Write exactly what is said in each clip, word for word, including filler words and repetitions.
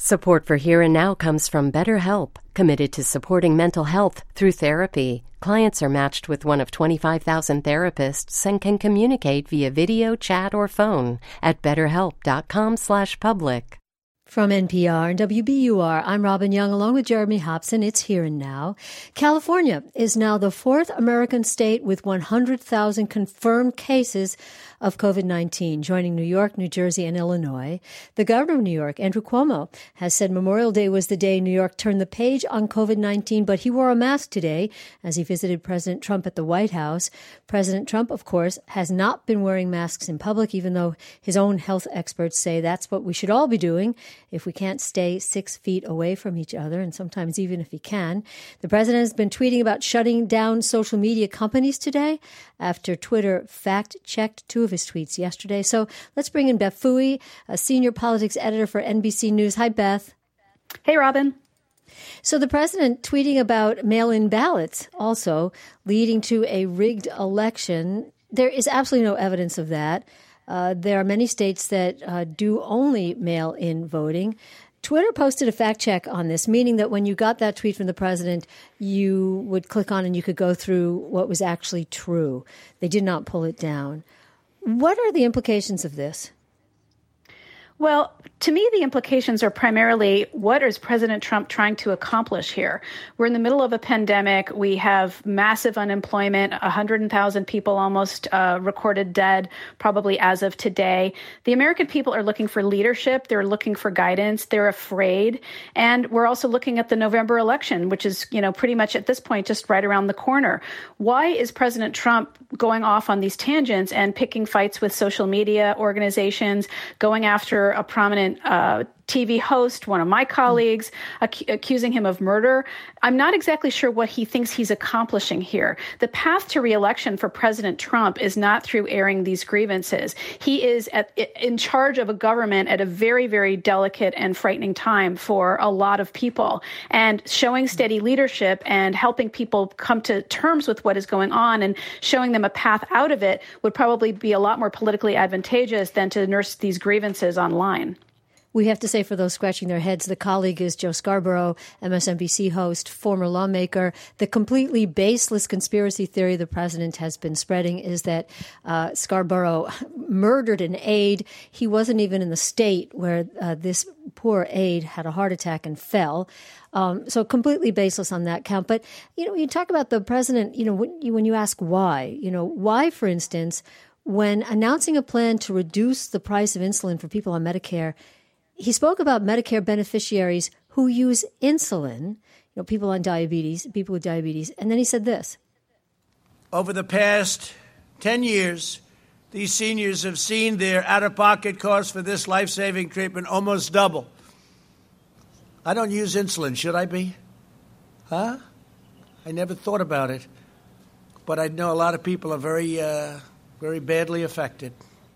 Support for Here and Now comes from BetterHelp, committed to supporting mental health through therapy. Clients are matched with one of twenty-five thousand therapists and can communicate via video, chat, or phone at betterhelp.com slash public. From N P R and W B U R, I'm Robin Young, along with Jeremy Hobson. It's Here and Now. California is now the fourth American state with one hundred thousand confirmed cases of COVID nineteen, joining New York, New Jersey, and Illinois. The governor of New York, Andrew Cuomo, has said Memorial Day was the day New York turned the page on COVID nineteen, but he wore a mask today as he visited President Trump at the White House. President Trump, of course, has not been wearing masks in public, even though his own health experts say that's what we should all be doing if we can't stay six feet away from each other, and sometimes even if he can. The president has been tweeting about shutting down social media companies today after Twitter fact-checked two of his tweets yesterday. So let's bring in Beth Pfui, a senior politics editor for N B C News. Hi, Beth. Hey, Robin. So the president tweeting about mail-in ballots also leading to a rigged election. There is absolutely no evidence of that. Uh, there are many states that uh, do only mail-in voting. Twitter posted a fact check on this, meaning that when you got that tweet from the president, you would click on and you could go through what was actually true. They did not pull it down. What are the implications of this? Well, to me, the implications are primarily what is President Trump trying to accomplish here? We're in the middle of a pandemic. We have massive unemployment, one hundred thousand people almost uh, recorded dead, probably as of today. The American people are looking for leadership. They're looking for guidance. They're afraid. And we're also looking at the November election, which is, you know, pretty much at this point just right around the corner. Why is President Trump going off on these tangents and picking fights with social media organizations, going after a prominent uh, T V host, one of my colleagues, ac- accusing him of murder? I'm not exactly sure what he thinks he's accomplishing here. The path to re-election for President Trump is not through airing these grievances. He is at, in charge of a government at a very, very delicate and frightening time for a lot of people. And showing steady leadership and helping people come to terms with what is going on and showing them a path out of it would probably be a lot more politically advantageous than to nurse these grievances online. We have to say, for those scratching their heads, the colleague is Joe Scarborough, M S N B C host, former lawmaker. The completely baseless conspiracy theory the president has been spreading is that uh, Scarborough murdered an aide. He wasn't even in the state where uh, this poor aide had a heart attack and fell. Um, so completely baseless on that count. But, you know, you talk about the president, you know, when you, when you ask why, you know, why, for instance, when announcing a plan to reduce the price of insulin for people on Medicare, he spoke about Medicare beneficiaries who use insulin, you know, people on diabetes, people with diabetes. And then he said this. Over the past ten years, these seniors have seen their out-of-pocket costs for this life-saving treatment almost double. I don't use insulin. Should I be? Huh? I never thought about it. But I know a lot of people are very, uh, very badly affected.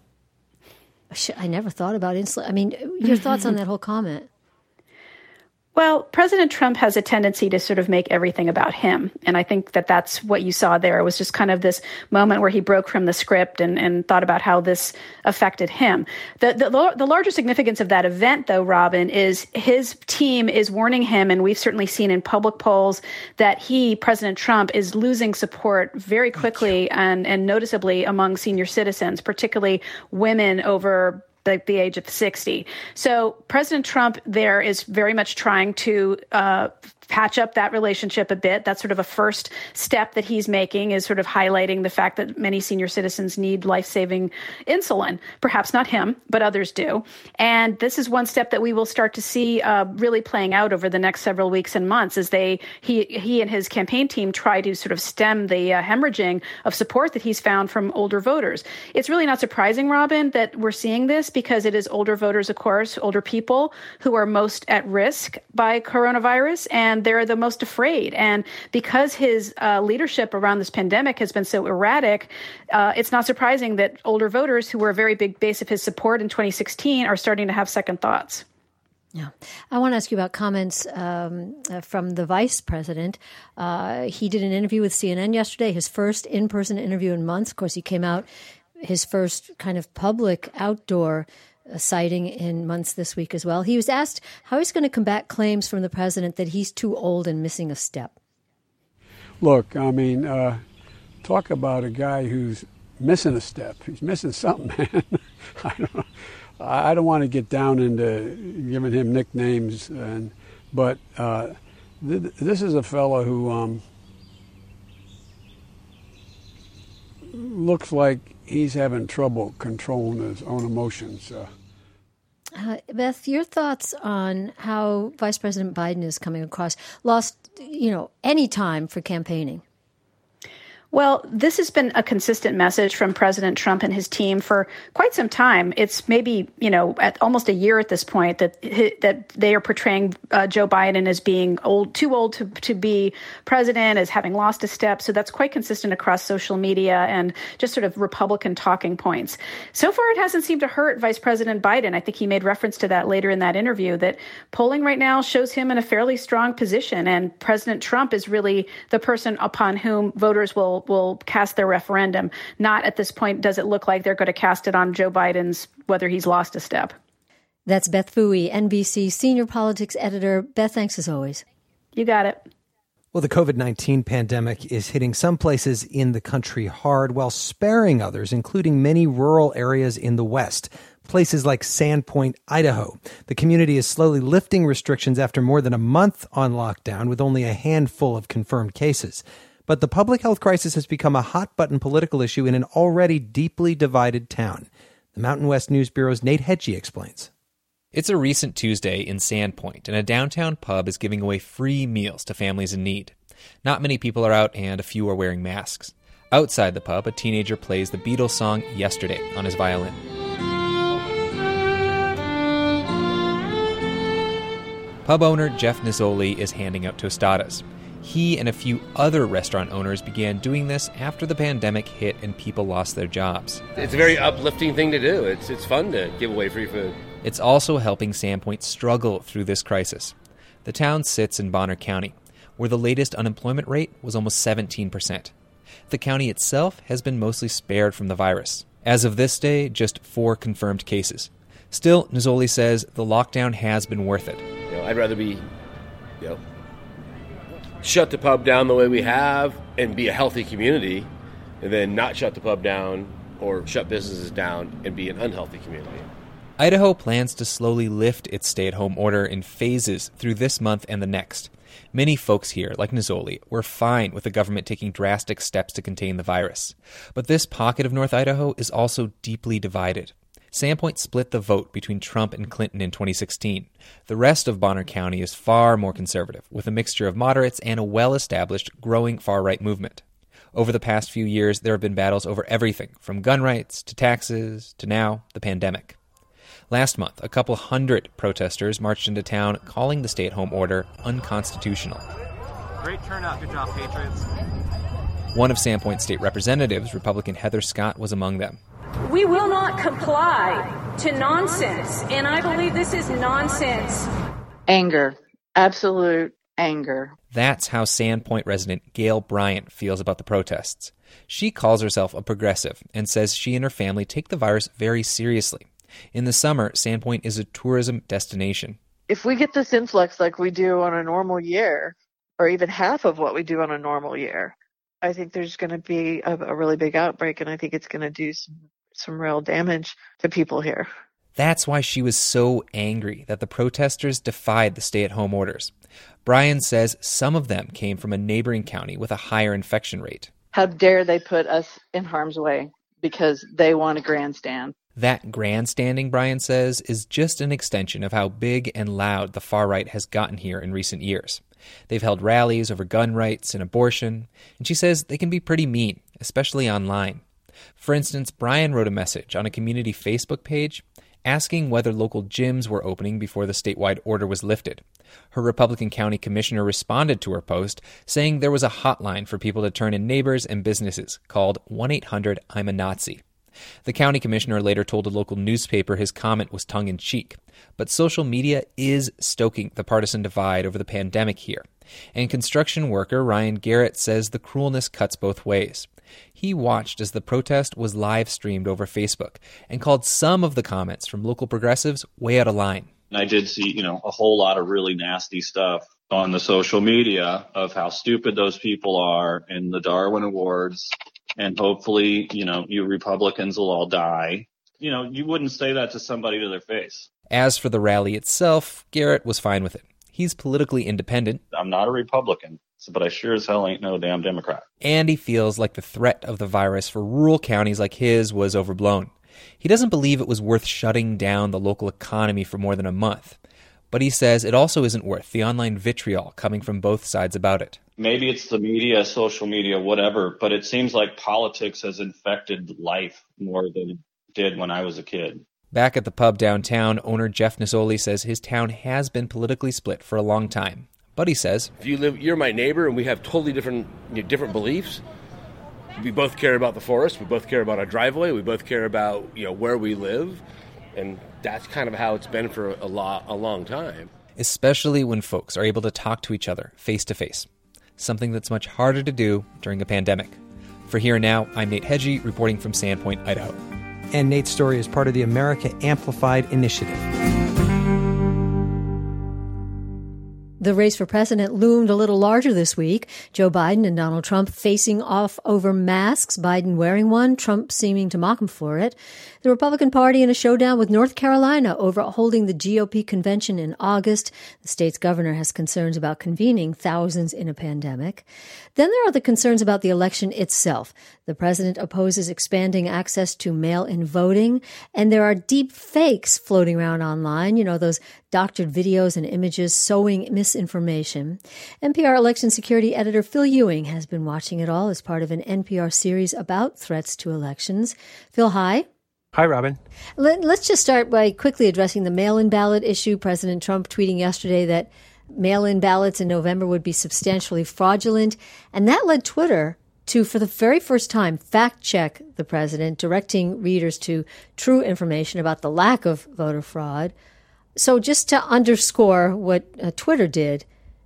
I never thought about insulin. I mean, your thoughts on that whole comment? Well, President Trump has a tendency to sort of make everything about him. And I think that that's what you saw there. It was just kind of this moment where he broke from the script and, and thought about how this affected him. The, the, the larger significance of that event, though, Robin, is his team is warning him, and we've certainly seen in public polls, that he, President Trump, is losing support very quickly and, and noticeably among senior citizens, particularly women over the, the age of sixty. So President Trump there is very much trying to uh, patch up that relationship a bit. That's sort of a first step that he's making, is sort of highlighting the fact that many senior citizens need life-saving insulin. Perhaps not him, but others do. And this is one step that we will start to see uh, really playing out over the next several weeks and months as they he he and his campaign team try to sort of stem the uh, hemorrhaging of support that he's found from older voters. It's really not surprising, Robin, that we're seeing this, because it is older voters, of course, older people who are most at risk by coronavirus, and they're the most afraid. And because his uh, leadership around this pandemic has been so erratic, uh, it's not surprising that older voters, who were a very big base of his support in twenty sixteen, are starting to have second thoughts. Yeah. I want to ask you about comments um, uh, from the vice president. Uh, he did an interview with C N N yesterday, his first in-person interview in months. Of course, he came out, his first kind of public outdoor citing in months this week as well. He was asked how he's going to combat claims from the president that he's too old and missing a step. Look, I mean, uh, talk about a guy who's missing a step. He's missing something, man. I don't, I don't want to get down into giving him nicknames, and but uh, th- this is a fellow who um, looks like he's having trouble controlling his own emotions. Uh, Uh, Beth, your thoughts on how Vice President Biden is coming across? Lost, you know, any time for campaigning. Well, this has been a consistent message from President Trump and his team for quite some time. It's maybe, you know, at almost a year at this point that that they are portraying uh, Joe Biden as being old, too old to, to be president, as having lost a step. So that's quite consistent across social media and just sort of Republican talking points. So far, it hasn't seemed to hurt Vice President Biden. I think he made reference to that later in that interview, that polling right now shows him in a fairly strong position. And President Trump is really the person upon whom voters will will cast their referendum. Not at this point does it look like they're going to cast it on Joe Biden's whether he's lost a step. That's Beth Phui, N B C senior politics editor. Beth, thanks as always. You got it. Well, the covid nineteen pandemic is hitting some places in the country hard while sparing others, including many rural areas in the West. Places like Sandpoint, Idaho. The community is slowly lifting restrictions after more than a month on lockdown with only a handful of confirmed cases. But the public health crisis has become a hot-button political issue in an already deeply divided town. The Mountain West News Bureau's Nate Hedgie explains. It's a recent Tuesday in Sandpoint, and a downtown pub is giving away free meals to families in need. Not many people are out, and a few are wearing masks. Outside the pub, a teenager plays the Beatles song Yesterday on his violin. Pub owner Jeff Nizzoli is handing out tostadas. He and a few other restaurant owners began doing this after the pandemic hit and people lost their jobs. It's a very uplifting thing to do. It's it's fun to give away free food. It's also helping Sandpoint struggle through this crisis. The town sits in Bonner County, where the latest unemployment rate was almost seventeen percent. The county itself has been mostly spared from the virus. As of this day, just four confirmed cases. Still, Nizzoli says the lockdown has been worth it. You know, I'd rather be, you know, shut the pub down the way we have and be a healthy community, and then not shut the pub down or shut businesses down and be an unhealthy community. Idaho plans to slowly lift its stay-at-home order in phases through this month and the next. Many folks here, like Nizzoli, were fine with the government taking drastic steps to contain the virus. But this pocket of North Idaho is also deeply divided. Sandpoint split the vote between Trump and Clinton in twenty sixteen. The rest of Bonner County is far more conservative, with a mixture of moderates and a well-established, growing far-right movement. Over the past few years, there have been battles over everything, from gun rights to taxes to now, the pandemic. Last month, a couple hundred protesters marched into town calling the stay-at-home order unconstitutional. Great turnout. Good job, Patriots. One of Sandpoint state representatives, Republican Heather Scott, was among them. We will not comply to nonsense, and I believe this is nonsense. Anger. Absolute anger. That's how Sandpoint resident Gail Bryant feels about the protests. She calls herself a progressive and says she and her family take the virus very seriously. In the summer, Sandpoint is a tourism destination. If we get this influx like we do on a normal year, or even half of what we do on a normal year, I think there's going to be a, a really big outbreak, and I think it's going to do some, some real damage to people here. That's why she was so angry that the protesters defied the stay-at-home orders. Brian says some of them came from a neighboring county with a higher infection rate. How dare they put us in harm's way because they want a grandstand? That grandstanding, Brian says, is just an extension of how big and loud the far right has gotten here in recent years. They've held rallies over gun rights and abortion, and she says they can be pretty mean, especially online. For instance, Brian wrote a message on a community Facebook page asking whether local gyms were opening before the statewide order was lifted. Her Republican county commissioner responded to her post, saying there was a hotline for people to turn in neighbors and businesses called one eight hundred I'm a Nazi. The county commissioner later told a local newspaper his comment was tongue-in-cheek, but social media is stoking the partisan divide over the pandemic here. And construction worker Ryan Garrett says the cruelness cuts both ways. He watched as the protest was live-streamed over Facebook and called some of the comments from local progressives way out of line. I did see, you know, a whole lot of really nasty stuff on the social media of how stupid those people are in the Darwin Awards. And hopefully, you know, you Republicans will all die. You know, you wouldn't say that to somebody to their face. As for the rally itself, Garrett was fine with it. He's politically independent. I'm not a Republican, but I sure as hell ain't no damn Democrat. And he feels like the threat of the virus for rural counties like his was overblown. He doesn't believe it was worth shutting down the local economy for more than a month. But he says it also isn't worth the online vitriol coming from both sides about it. Maybe it's the media, social media, whatever, but it seems like politics has infected life more than it did when I was a kid. Back at the pub downtown, owner Jeff Nisoli says his town has been politically split for a long time. But he says, if you live, you're my neighbor and we have totally different you know, different beliefs. We both care about the forest. We both care about our driveway. We both care about you know where we live. And that's kind of how it's been for a, lot, a long time. Especially when folks are able to talk to each other face to face. Something that's much harder to do during a pandemic. For Here and Now, I'm Nate Hedgie, reporting from Sandpoint, Idaho. And Nate's story is part of the America Amplified initiative. The race for president loomed a little larger this week. Joe Biden and Donald Trump facing off over masks, Biden wearing one, Trump seeming to mock him for it. The Republican Party in a showdown with North Carolina over holding the G O P convention in August. The state's governor has concerns about convening thousands in a pandemic. Then there are the concerns about the election itself. The president opposes expanding access to mail-in voting, and there are deep fakes floating around online, you know, those doctored videos and images sowing misinformation. N P R election security editor Phil Ewing has been watching it all as part of an N P R series about threats to elections. Phil, hi. Hi, Robin. Let, let's just start by quickly addressing the mail-in ballot issue. President Trump tweeting yesterday that mail-in ballots in November would be substantially fraudulent, and that led Twitter to, for the very first time, fact-check the president, directing readers to true information about the lack of voter fraud. So just to underscore what uh, Twitter did,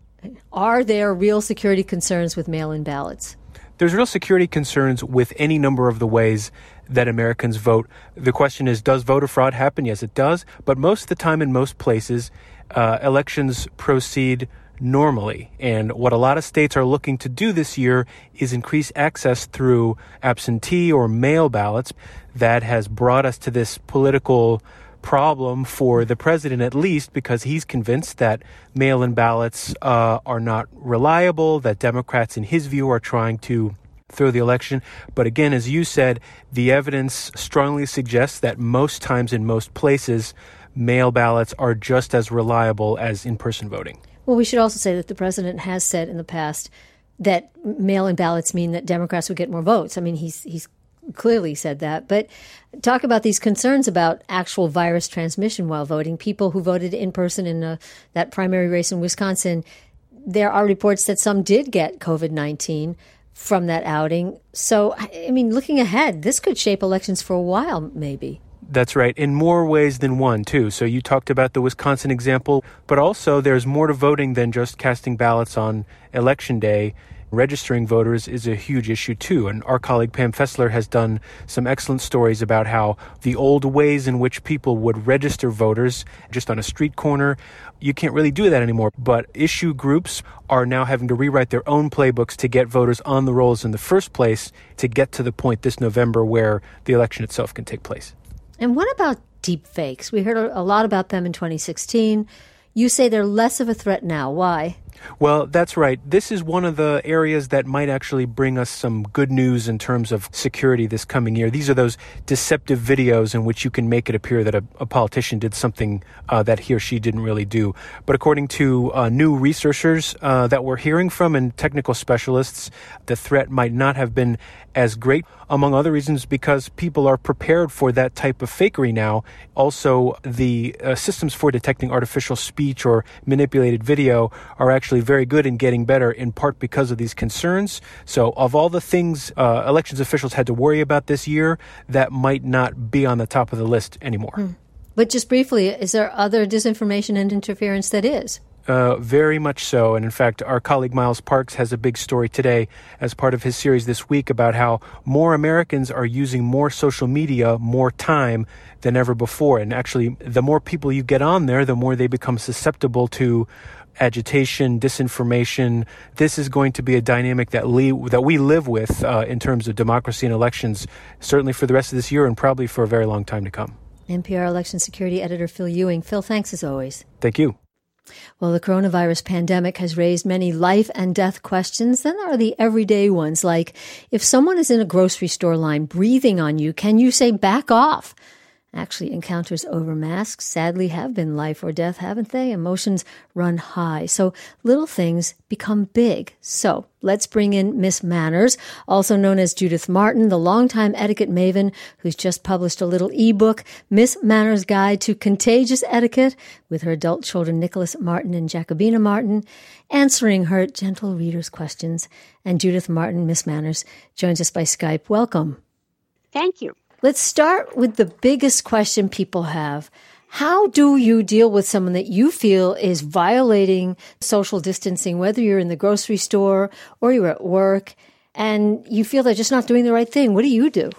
are there real security concerns with mail-in ballots? There's real security concerns with any number of the ways that Americans vote. The question is, does voter fraud happen? Yes, it does. But most of the time in most places, uh, elections proceed normally. And what a lot of states are looking to do this year is increase access through absentee or mail ballots. That has brought us to this political problem for the president, at least, because he's convinced that mail-in ballots uh, are not reliable, that Democrats, in his view, are trying to throw the election. But again, as you said, the evidence strongly suggests that most times in most places, mail ballots are just as reliable as in-person voting. Well, we should also say that the president has said in the past that mail-in ballots mean that Democrats would get more votes. I mean, he's he's clearly said that. But talk about these concerns about actual virus transmission while voting. People who voted in person in a, that primary race in Wisconsin, there are reports that some did get COVID nineteen from that outing. So, I mean, looking ahead, this could shape elections for a while, maybe. That's right, in more ways than one, too. So you talked about the Wisconsin example, but also there's more to voting than just casting ballots on Election Day. Registering voters is a huge issue, too. And our colleague Pam Fessler has done some excellent stories about how the old ways in which people would register voters just on a street corner, you can't really do that anymore. But issue groups are now having to rewrite their own playbooks to get voters on the rolls in the first place to get to the point this November where the election itself can take place. And what about deep fakes? We heard a lot about them in twenty sixteen. You say they're less of a threat now. Why? Well, that's right. This is one of the areas that might actually bring us some good news in terms of security this coming year. These are those deceptive videos in which you can make it appear that a, a politician did something uh, that he or she didn't really do. But according to uh, new researchers uh, that we're hearing from and technical specialists, the threat might not have been as great, among other reasons, because people are prepared for that type of fakery now. Also, the uh, systems for detecting artificial speech or manipulated video are actually very good in getting better, in part because of these concerns. So of all the things uh, elections officials had to worry about this year, that might not be on the top of the list anymore. Hmm. But just briefly, is there other disinformation and interference that is? Uh, very much so. And in fact, our colleague Miles Parks has a big story today as part of his series this week about how more Americans are using more social media more time than ever before. And actually, the more people you get on there, the more they become susceptible to agitation, disinformation. This is going to be a dynamic that we, that we live with uh, in terms of democracy and elections, certainly for the rest of this year and probably for a very long time to come. N P R election security editor Phil Ewing. Phil, thanks as always. Thank you. Well, the coronavirus pandemic has raised many life and death questions. Then there are the everyday ones, like if someone is in a grocery store line breathing on you, can you say back off? Actually, encounters over masks sadly have been life or death, haven't they? Emotions run high. So little things become big. So let's bring in Miss Manners, also known as Judith Martin, the longtime etiquette maven who's just published a little ebook, Miss Manners' Guide to Contagious Etiquette, with her adult children Nicholas Martin and Jacobina Martin, answering her gentle readers' questions. And Judith Martin, Miss Manners, joins us by Skype. Welcome. Thank you. Let's start with the biggest question people have. How do you deal with someone that you feel is violating social distancing, whether you're in the grocery store or you're at work, and you feel they're just not doing the right thing? What do you do?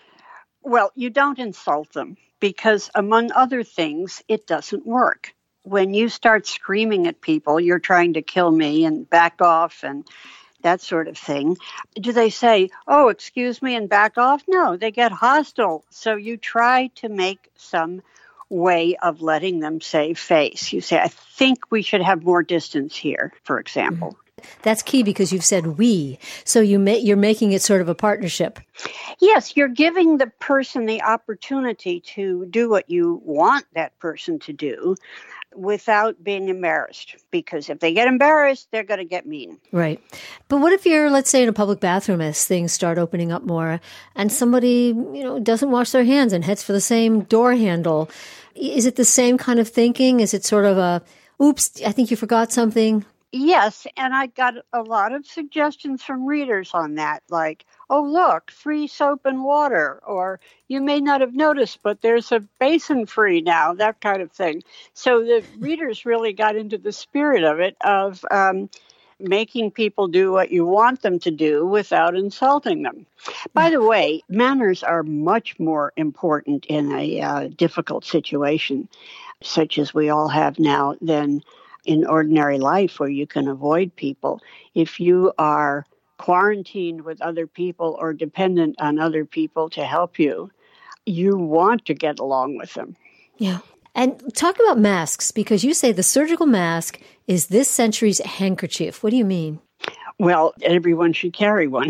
Well, you don't insult them because, among other things, it doesn't work. When you start screaming at people, you're trying to kill me and back off and that sort of thing. Do they say, oh, excuse me, and back off? No, they get hostile. So you try to make some way of letting them save face. You say, I think we should have more distance here, for example. That's key because you've said we. So you ma- you're making it sort of a partnership. Yes, you're giving the person the opportunity to do what you want that person to do without being embarrassed. Because if they get embarrassed, they're going to get mean. Right. But what if you're, let's say, in a public bathroom as things start opening up more and somebody, you know, doesn't wash their hands and heads for the same door handle? Is it the same kind of thinking? Is it sort of a, oops, I think you forgot something? Yes, and I got a lot of suggestions from readers on that, like, oh, look, free soap and water, or you may not have noticed, but there's a basin free now, that kind of thing. So the readers really got into the spirit of it, of um, making people do what you want them to do without insulting them. By the way, manners are much more important in a uh, difficult situation, such as we all have now, than in ordinary life where you can avoid people. If you are quarantined with other people or dependent on other people to help you, you want to get along with them. Yeah. And talk about masks, because you say the surgical mask is this century's handkerchief. What do you mean? Well, everyone should carry one.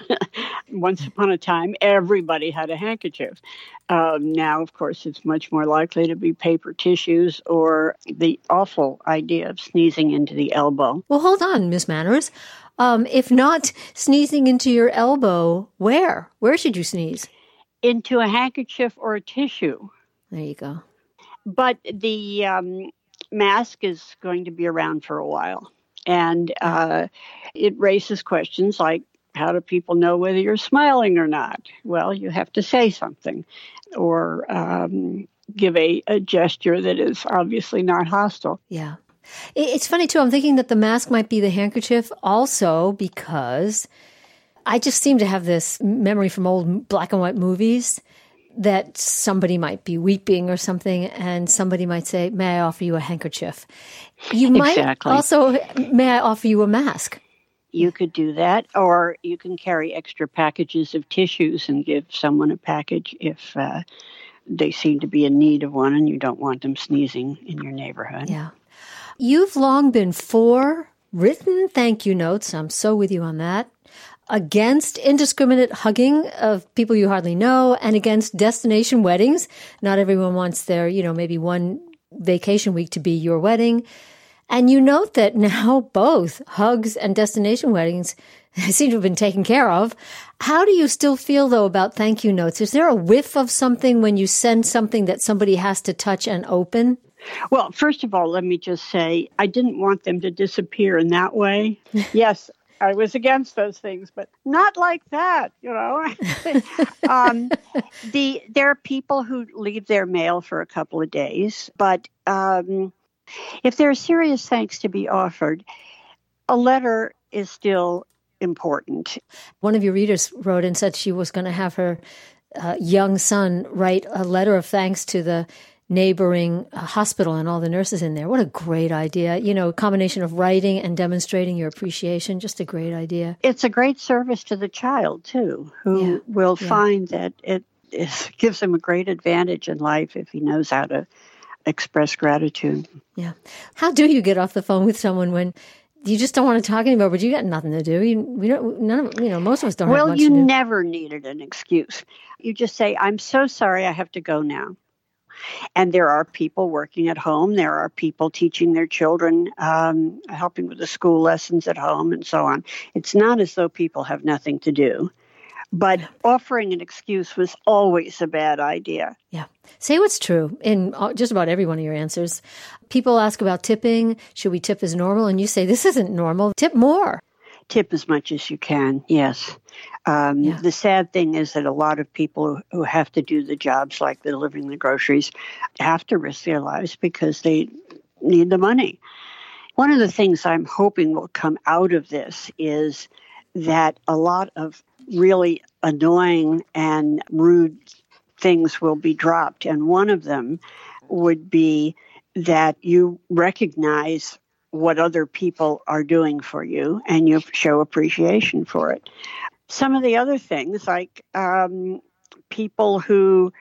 Once upon a time, everybody had a handkerchief. Um, now, of course, it's much more likely to be paper tissues or the awful idea of sneezing into the elbow. Well, hold on, Miss Manners. Um, if not sneezing into your elbow, where? Where should you sneeze? Into a handkerchief or a tissue. There you go. But the um, mask is going to be around for a while. And uh, it raises questions like, how do people know whether you're smiling or not? Well, you have to say something or um, give a, a gesture that is obviously not hostile. Yeah. It's funny, too. I'm thinking that the mask might be the handkerchief also because I just seem to have this memory from old black and white movies that somebody might be weeping or something and somebody might say, may I offer you a handkerchief? You might exactly. also, may I offer you a mask? You could do that, or you can carry extra packages of tissues and give someone a package if uh, they seem to be in need of one and you don't want them sneezing in your neighborhood. Yeah. You've long been for written thank you notes, I'm so with you on that, against indiscriminate hugging of people you hardly know, and against destination weddings. Not everyone wants their, you know, maybe one vacation week to be your wedding. And you note that now both hugs and destination weddings seem to have been taken care of. How do you still feel, though, about thank you notes? Is there a whiff of something when you send something that somebody has to touch and open? Well, first of all, let me just say, I didn't want them to disappear in that way. Yes, I was against those things, but not like that, you know. um, the there are people who leave their mail for a couple of days, but um, If there are serious thanks to be offered, a letter is still important. One of your readers wrote and said she was going to have her uh, young son write a letter of thanks to the neighboring uh, hospital and all the nurses in there. What a great idea. You know, a combination of writing and demonstrating your appreciation. Just a great idea. It's a great service to the child, too, who yeah. will yeah. find that it is, gives him a great advantage in life if he knows how to express gratitude. Yeah. How do you get off the phone with someone when you just don't want to talk anymore, but you got nothing to do? You, we don't, none of, you know, most of us don't well, have much to do. Well, you you never needed an excuse. You just say, I'm so sorry, I have to go now. And there are people working at home. There are people teaching their children, um, helping with the school lessons at home and so on. It's not as though people have nothing to do. But offering an excuse was always a bad idea. Yeah. Say what's true in just about every one of your answers. People ask about tipping. Should we tip as normal? And you say, this isn't normal. Tip more. Tip as much as you can, yes. Um, yeah. The sad thing is that a lot of people who, who have to do the jobs like delivering the groceries have to risk their lives because they need the money. One of the things I'm hoping will come out of this is that a lot of really annoying and rude things will be dropped. And one of them would be that you recognize what other people are doing for you and you show appreciation for it. Some of the other things, like um, people who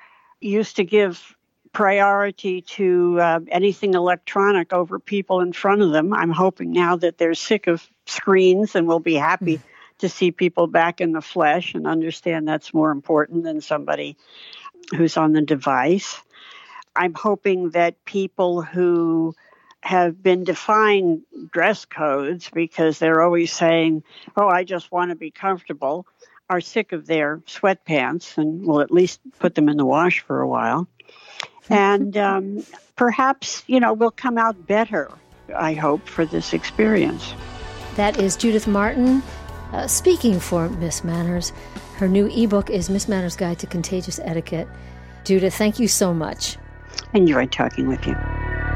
used to give priority to uh, anything electronic over people in front of them, I'm hoping now that they're sick of screens and will be happy mm-hmm. to see people back in the flesh and understand that's more important than somebody who's on the device. I'm hoping that people who have been defying dress codes because they're always saying, oh, I just want to be comfortable, are sick of their sweatpants and will at least put them in the wash for a while. And um, perhaps, you know, we'll come out better, I hope, for this experience. That is Judith Martin uh, speaking for Miss Manners. Her new ebook is Miss Manners' Guide to Contagious Etiquette. Judith, thank you so much. Enjoyed talking with you.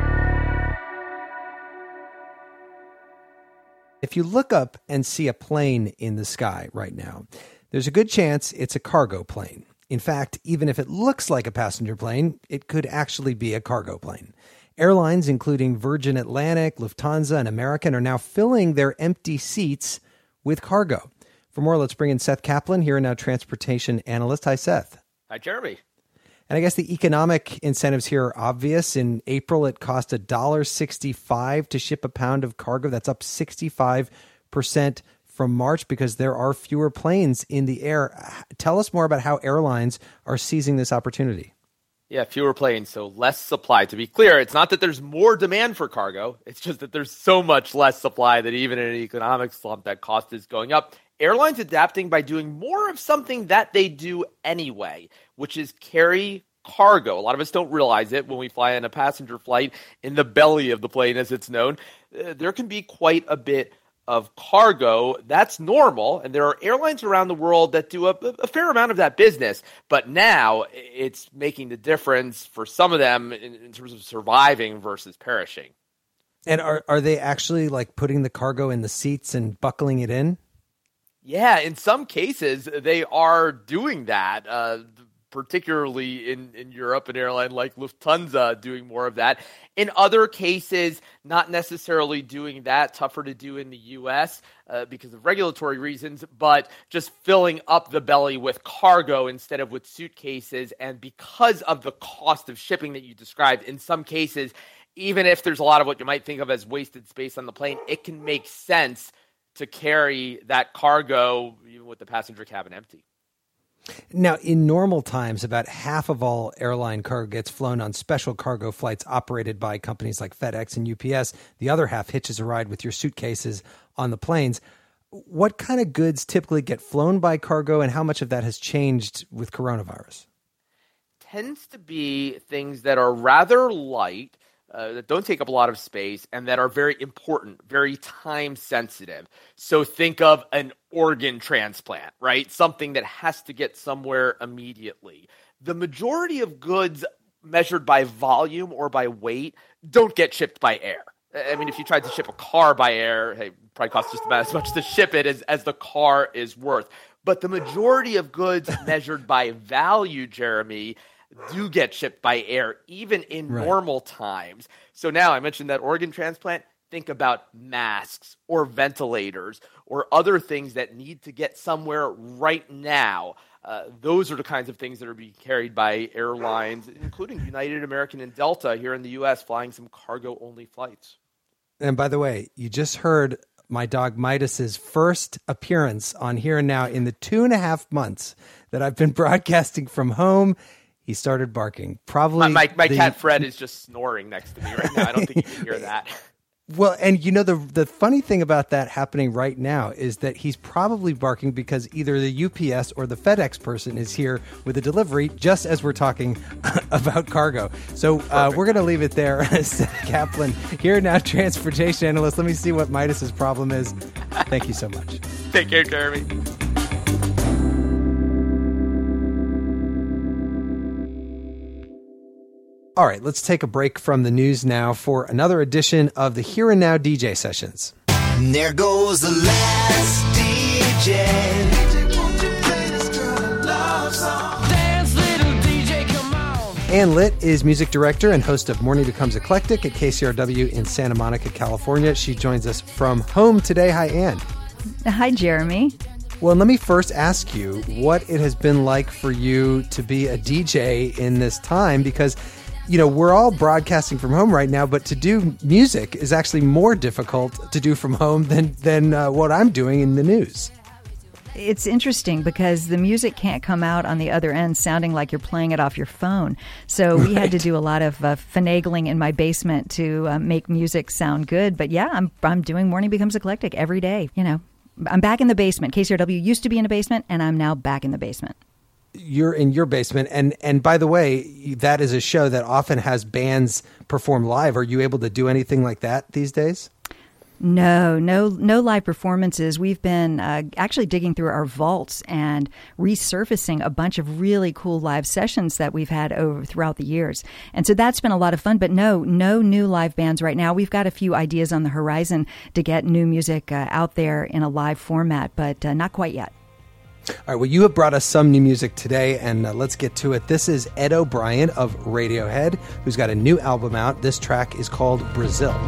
If you look up and see a plane in the sky right now, there's a good chance it's a cargo plane. In fact, even if it looks like a passenger plane, it could actually be a cargo plane. Airlines, including Virgin Atlantic, Lufthansa, and American, are now filling their empty seats with cargo. For more, let's bring in Seth Kaplan, Here and Now transportation analyst. Hi, Seth. Hi, Jeremy. And I guess the economic incentives here are obvious. In April, it cost one dollar sixty-five to ship a pound of cargo. That's up sixty-five percent from March because there are fewer planes in the air. Tell us more about how airlines are seizing this opportunity. Yeah, fewer planes, so less supply. To be clear, it's not that there's more demand for cargo. It's just that there's so much less supply that even in an economic slump, that cost is going up. Airlines adapting by doing more of something that they do anyway, which is carry cargo. A lot of us don't realize it when we fly on a passenger flight in the belly of the plane, as it's known. Uh, there can be quite a bit of cargo. That's normal, and there are airlines around the world that do a, a fair amount of that business. But now it's making the difference for some of them in, in terms of surviving versus perishing. And are are they actually like putting the cargo in the seats and buckling it in? Yeah, in some cases, they are doing that, uh, particularly in, in Europe, an airline like Lufthansa doing more of that. In other cases, not necessarily doing that, tougher to do in the U S uh, because of regulatory reasons, but just filling up the belly with cargo instead of with suitcases. And because of the cost of shipping that you described, in some cases, even if there's a lot of what you might think of as wasted space on the plane, it can make sense to carry that cargo even with the passenger cabin empty. Now, in normal times, about half of all airline cargo gets flown on special cargo flights operated by companies like FedEx and U P S. The other half hitches a ride with your suitcases on the planes. What kind of goods typically get flown by cargo, and how much of that has changed with coronavirus? Tends to be things that are rather light, Uh, that don't take up a lot of space, and that are very important, very time sensitive. So think of an organ transplant, right? Something that has to get somewhere immediately. The majority of goods measured by volume or by weight don't get shipped by air. I mean, if you tried to ship a car by air, hey, it probably costs just about as much to ship it as, as the car is worth. But the majority of goods measured by value, Jeremy, do get shipped by air, even in right. normal times. So now I mentioned that organ transplant. Think about masks or ventilators or other things that need to get somewhere right now. Uh, those are the kinds of things that are being carried by airlines, including United, American, and Delta here in the U S, flying some cargo-only flights. And by the way, you just heard my dog Midas's first appearance on Here and Now in the two and a half months that I've been broadcasting from home. He started barking. Probably my, my, my the, cat Fred is just snoring next to me right now. I don't think you can hear that. Well, and you know, the the funny thing about that happening right now is that he's probably barking because either the U P S or the FedEx person is here with a delivery just as we're talking about cargo. So uh, we're going to leave it there. Seth Kaplan, Here Now transportation analyst. Let me see what Midas's problem is. Thank you so much. Take care, Jeremy. All right, let's take a break from the news now for another edition of the Here and Now D J Sessions. And there goes the last D J. Dance, little D J, come on. Ann Litt is music director and host of Morning Becomes Eclectic at K C R W in Santa Monica, California. She joins us from home today. Hi, Ann. Hi, Jeremy. Well, let me first ask you what it has been like for you to be a D J in this time, because you know, we're all broadcasting from home right now, but to do music is actually more difficult to do from home than, than uh, what I'm doing in the news. It's interesting because the music can't come out on the other end sounding like you're playing it off your phone. So we right. had to do a lot of uh, finagling in my basement to uh, make music sound good. But yeah, I'm I'm doing Morning Becomes Eclectic every day. You know, I'm back in the basement. K C R W used to be in a basement, and I'm now back in the basement. You're in your basement. And, and by the way, that is a show that often has bands perform live. Are you able to do anything like that these days? No, no, no live performances. We've been uh, actually digging through our vaults and resurfacing a bunch of really cool live sessions that we've had over throughout the years. And so that's been a lot of fun. But no, no new live bands right now. We've got a few ideas on the horizon to get new music uh, out there in a live format, but uh, not quite yet. All right, well, you have brought us some new music today, and uh, let's get to it. This is Ed O'Brien of Radiohead, who's got a new album out. This track is called Brazil.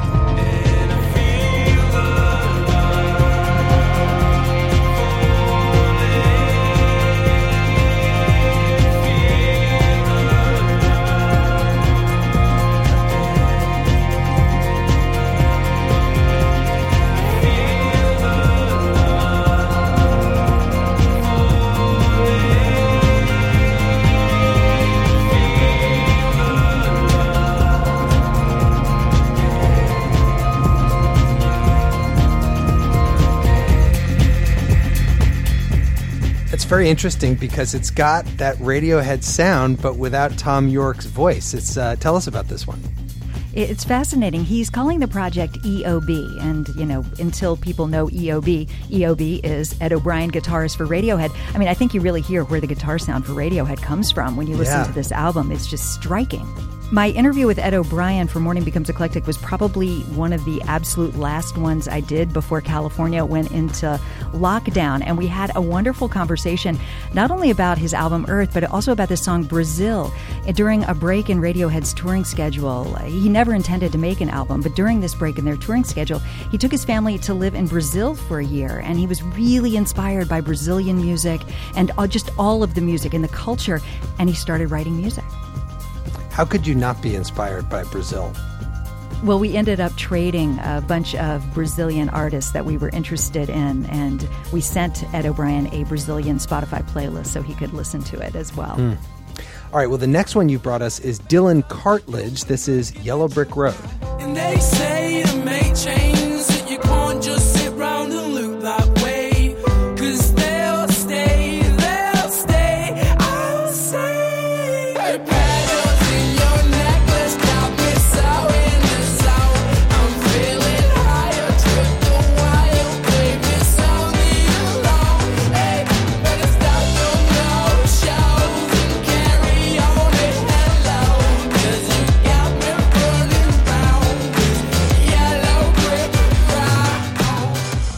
Very interesting because it's got that Radiohead sound, but without Tom York's voice. It's uh, tell us about this one. It's fascinating. He's calling the project E O B, and you know, until people know E O B, E O B is Ed O'Brien, guitarist for Radiohead. I mean, I think you really hear where the guitar sound for Radiohead comes from when you listen yeah. to this album. It's just striking. My interview with Ed O'Brien for Morning Becomes Eclectic was probably one of the absolute last ones I did before California went into lockdown. And we had a wonderful conversation, not only about his album Earth, but also about the song Brazil. During a break in Radiohead's touring schedule, he never intended to make an album, but during this break in their touring schedule, he took his family to live in Brazil for a year. And he was really inspired by Brazilian music and just all of the music and the culture. And he started writing music. How could you not be inspired by Brazil? Well, we ended up trading a bunch of Brazilian artists that we were interested in, and we sent Ed O'Brien a Brazilian Spotify playlist so he could listen to it as well. Mm. All right, well, the next one you brought us is Dylan Cartledge. This is Yellow Brick Road. And they say to make change that you can't just sit round and look that way, 'cause they'll stay, they'll stay, I'll say. Hey,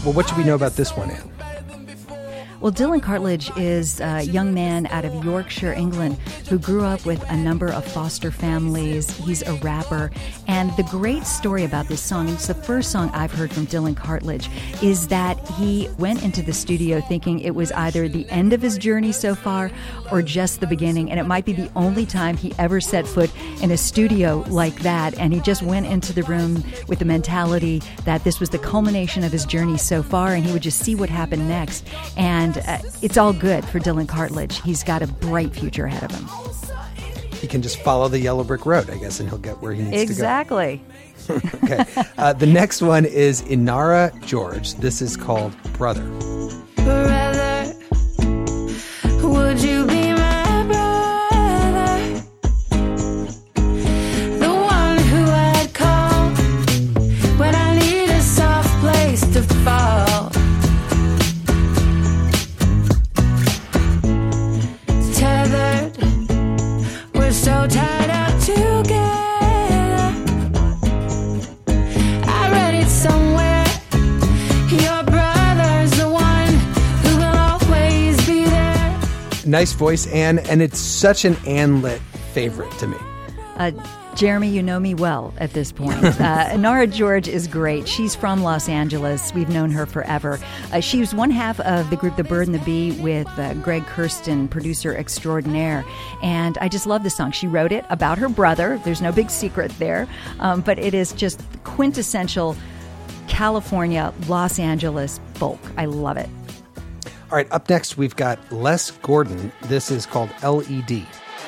Well, what should we know about this one, Ann? Well, Dylan Cartledge is a young man out of Yorkshire, England, who grew up with a number of foster families. He's a rapper. And the great story about this song, and it's the first song I've heard from Dylan Cartledge, is that he went into the studio thinking it was either the end of his journey so far or just the beginning. And it might be the only time he ever set foot in a studio like that. And he just went into the room with the mentality that this was the culmination of his journey so far, and he would just see what happened next. And And uh, it's all good for Dylan Cartledge. He's got a bright future ahead of him. He can just follow the yellow brick road, I guess, and he'll get where he needs exactly. to go. Exactly. Okay. Uh, the next one is Inara George. This is called Brother. Brother, would you be my brother? The one who I'd call when I need a soft place to fall. So tied up together. I read it somewhere. Your brother's the one who will always be there. Nice voice, Ann, and it's such an Ann-lit favorite to me. Uh, Jeremy, you know me well at this point. Uh, Inara George is great. She's from Los Angeles. We've known her forever. Uh, she was one half of the group The Bird and the Bee with uh, Greg Kurstin, producer extraordinaire. And I just love this song. She wrote it about her brother. There's no big secret there. Um, but it is just quintessential California, Los Angeles folk. I love it. All right, up next, we've got Les Gordon. This is called L E D.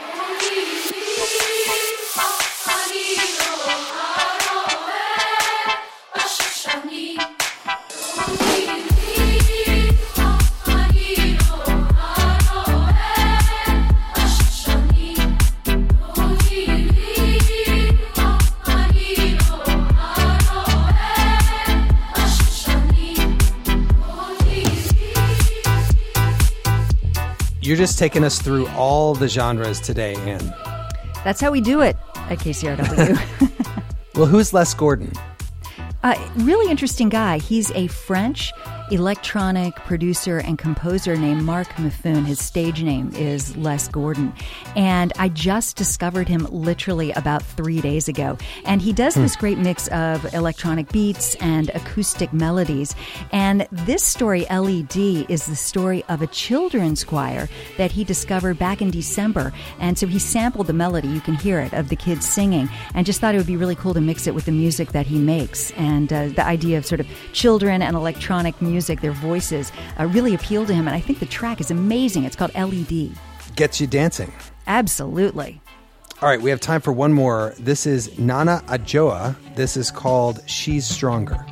You're just taking us through all the genres today, Ann. That's how we do it at K C R W. Well, who's Les Gordon? Uh, really interesting guy. He's a French electronic producer and composer named Marc Mifune. His stage name is Les Gordon. And I just discovered him literally about three days ago. And he does hmm. this great mix of electronic beats and acoustic melodies. And this story, L E D, is the story of a children's choir that he discovered back in December. And so he sampled the melody, you can hear it, of the kids singing, and just thought it would be really cool to mix it with the music that he makes. And uh, the idea of sort of children and electronic music, their voices, uh, really appeal to him. And I think the track is amazing. It's called L E D. Gets you dancing. Absolutely. All right, we have time for one more. This is Nana Adjoa. This is called She's Stronger.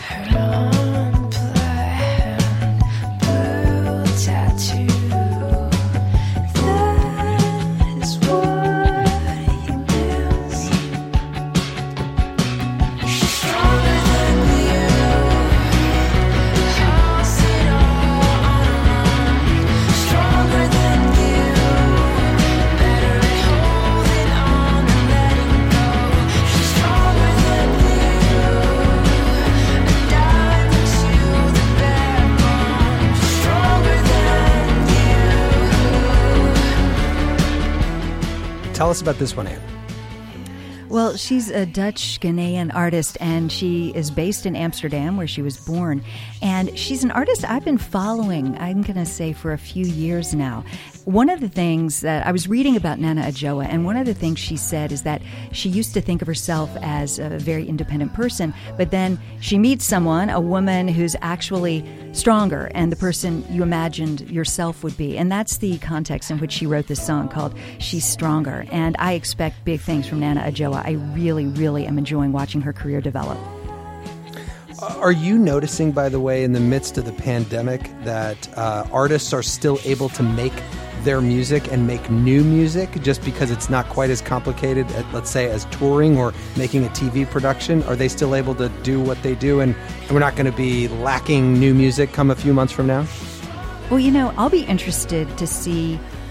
Tell us about this one, Ann. Well, she's a Dutch Ghanaian artist, and she is based in Amsterdam, where she was born. And she's an artist I've been following, I'm going to say, for a few years now. One of the things that I was reading about Nana Adjoa, and one of the things she said is that she used to think of herself as a very independent person, but then she meets someone, a woman who's actually stronger and the person you imagined yourself would be. And that's the context in which she wrote this song called She's Stronger. And I expect big things from Nana Adjoa. I really, really am enjoying watching her career develop. Are you noticing, by the way, in the midst of the pandemic, that uh, artists are still able to make their music and make new music just because it's not quite as complicated, at, let's say, as touring or making a T V production? Are they still able to do what they do, and, and we're not going to be lacking new music come a few months from now? Well, you know, I'll be interested to see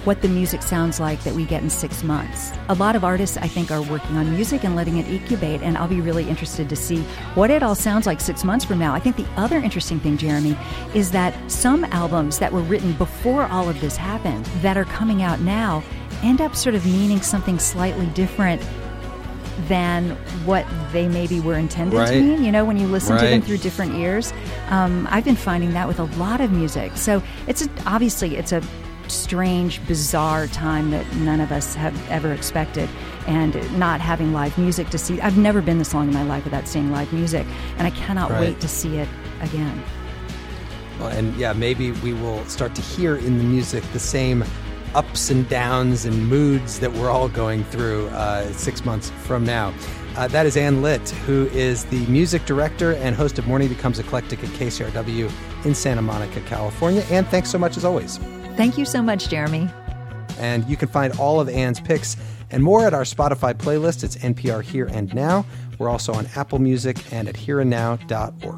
what the music sounds like that we get in six months. A lot of artists, I think, are working on music and letting it incubate, and I'll be really interested to see what it all sounds like six months from now. I think the other interesting thing, Jeremy, is that some albums that were written before all of this happened that are coming out now end up sort of meaning something slightly different than what they maybe were intended right. to mean, you know, when you listen right. to them through different ears. Um, I've been finding that with a lot of music. So it's a, obviously it's a strange, bizarre time that none of us have ever expected. And not having live music to see, I've never been this long in my life without seeing live music, and I cannot right. wait to see it again. Well, and yeah, maybe we will start to hear in the music the same ups and downs and moods that we're all going through uh, six months from now. Uh, that is Ann Litt, who is the music director and host of Morning Becomes Eclectic at K C R W in Santa Monica, California. Ann, thanks so much as always. Thank you so much, Jeremy. And you can find all of Ann's picks and more at our Spotify playlist. It's N P R Here and Now. We're also on Apple Music and at here and now dot org.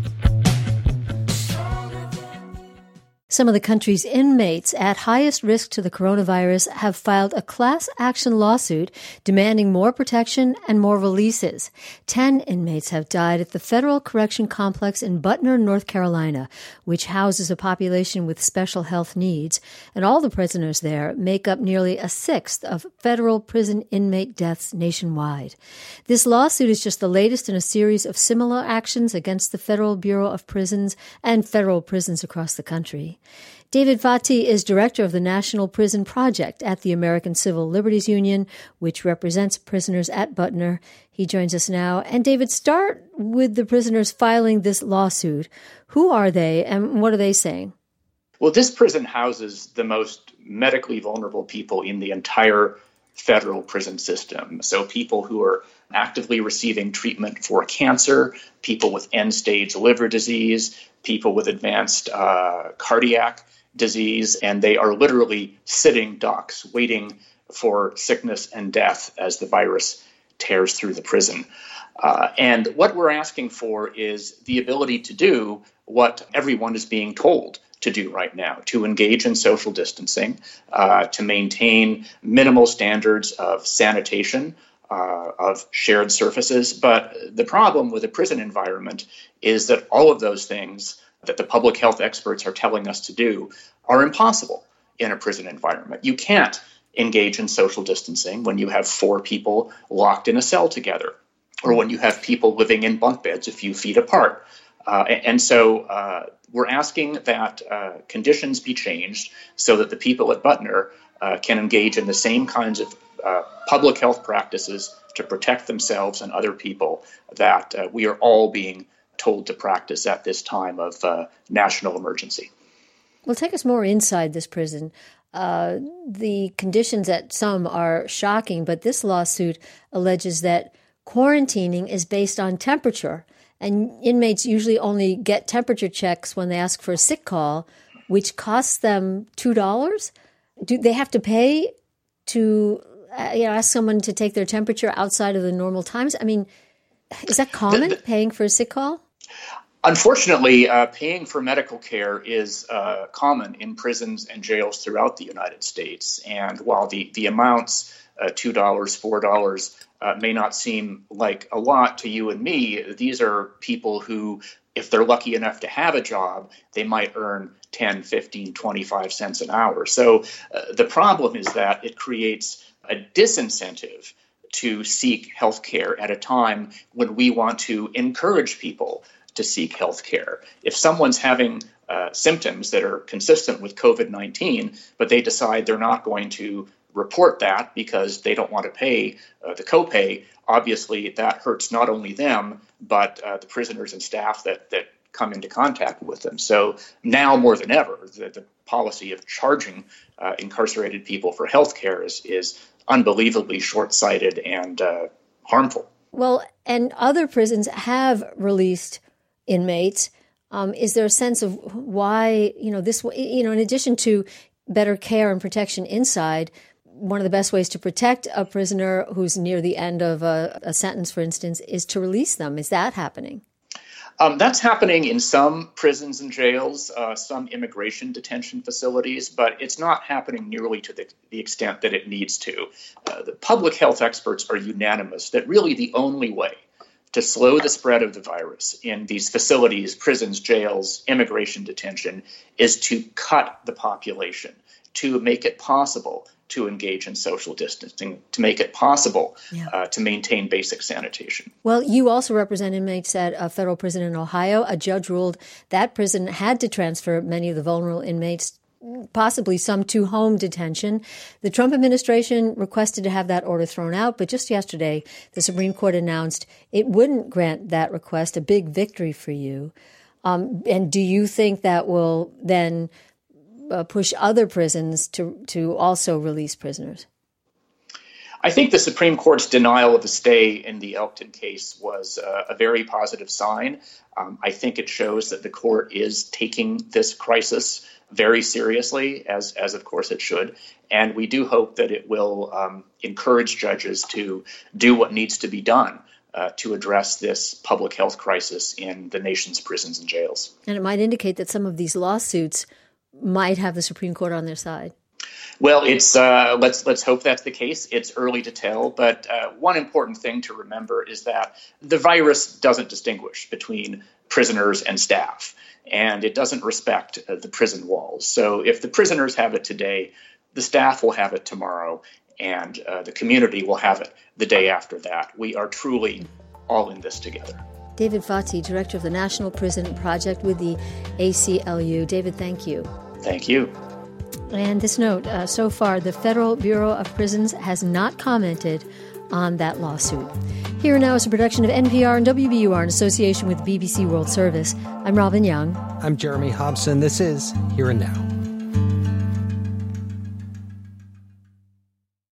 Some of the country's inmates at highest risk to the coronavirus have filed a class action lawsuit demanding more protection and more releases. Ten inmates have died at the Federal Correction Complex in Butner, North Carolina, which houses a population with special health needs, and all the prisoners there make up nearly a sixth of federal prison inmate deaths nationwide. This lawsuit is just the latest in a series of similar actions against the Federal Bureau of Prisons and federal prisons across the country. David Fati is director of the National Prison Project at the American Civil Liberties Union, which represents prisoners at Butner. He joins us now. And David, start with the prisoners filing this lawsuit. Who are they and what are they saying? Well, this prison houses the most medically vulnerable people in the entire federal prison system. So people who are actively receiving treatment for cancer, people with end-stage liver disease, people with advanced uh, cardiac disease, and they are literally sitting ducks waiting for sickness and death as the virus tears through the prison. Uh, and what we're asking for is the ability to do what everyone is being told to do right now, to engage in social distancing, uh, to maintain minimal standards of sanitation, uh, of shared surfaces. But the problem with the prison environment is that all of those things that the public health experts are telling us to do are impossible in a prison environment. You can't engage in social distancing when you have four people locked in a cell together, or when you have people living in bunk beds a few feet apart. Uh, and so uh, we're asking that uh, conditions be changed so that the people at Butner uh, can engage in the same kinds of uh, public health practices to protect themselves and other people that uh, we are all being told to practice at this time of uh, national emergency. Well, take us more inside this prison. Uh, the conditions at some are shocking, but this lawsuit alleges that quarantining is based on temperature, and inmates usually only get temperature checks when they ask for a sick call, which costs them two dollars. Do they have to pay to uh, you know, ask someone to take their temperature outside of the normal times? I mean, is that common, the, the, paying for a sick call? Unfortunately, uh, paying for medical care is uh, common in prisons and jails throughout the United States. And while the, the amounts, uh, two dollars, four dollars, uh, may not seem like a lot to you and me, these are people who, if they're lucky enough to have a job, they might earn ten, fifteen, twenty-five cents an hour. So uh, the problem is that it creates a disincentive to seek health care at a time when we want to encourage people to seek health care. If someone's having uh, symptoms that are consistent with COVID nineteen, but they decide they're not going to report that because they don't want to pay uh, the copay, obviously that hurts not only them, but uh, the prisoners and staff that, that come into contact with them. So now more than ever, the, the policy of charging uh, incarcerated people for health care is, is unbelievably short-sighted and uh, harmful. Well, and other prisons have released inmates. Um, is there a sense of why, you know, this, you know, in addition to better care and protection inside, one of the best ways to protect a prisoner who's near the end of a, a sentence, for instance, is to release them? Is that happening? Um, that's happening in some prisons and jails, uh, some immigration detention facilities, but it's not happening nearly to the, the extent that it needs to. Uh, the public health experts are unanimous that really the only way to slow the spread of the virus in these facilities, prisons, jails, immigration detention, is to cut the population, to make it possible to engage in social distancing, to make it possible yeah. uh, to maintain basic sanitation. Well, you also represent inmates at a federal prison in Ohio. A judge ruled that prison had to transfer many of the vulnerable inmates, possibly some to home detention. The Trump administration requested to have that order thrown out, but just yesterday, the Supreme Court announced it wouldn't grant that request, a big victory for you. Um, and do you think that will then Uh, push other prisons to, to also release prisoners? I think the Supreme Court's denial of a stay in the Elkton case was uh, a very positive sign. Um, I think it shows that the court is taking this crisis very seriously, as, as of course it should. And we do hope that it will um, encourage judges to do what needs to be done uh, to address this public health crisis in the nation's prisons and jails. And it might indicate that some of these lawsuits might have the Supreme Court on their side. Well, it's uh, let's let's hope that's the case. It's early to tell, but uh, one important thing to remember is that the virus doesn't distinguish between prisoners and staff, and it doesn't respect uh, the prison walls. So if the prisoners have it today, the staff will have it tomorrow, and uh, the community will have it the day after that. We are truly all in this together. David Fati, Director of the National Prison Project with the A C L U. David, thank you. Thank you. And this note, uh, so far, the Federal Bureau of Prisons has not commented on that lawsuit. Here Now is a production of N P R and W B U R in association with B B C World Service. I'm Robin Young. I'm Jeremy Hobson. This is Here and Now.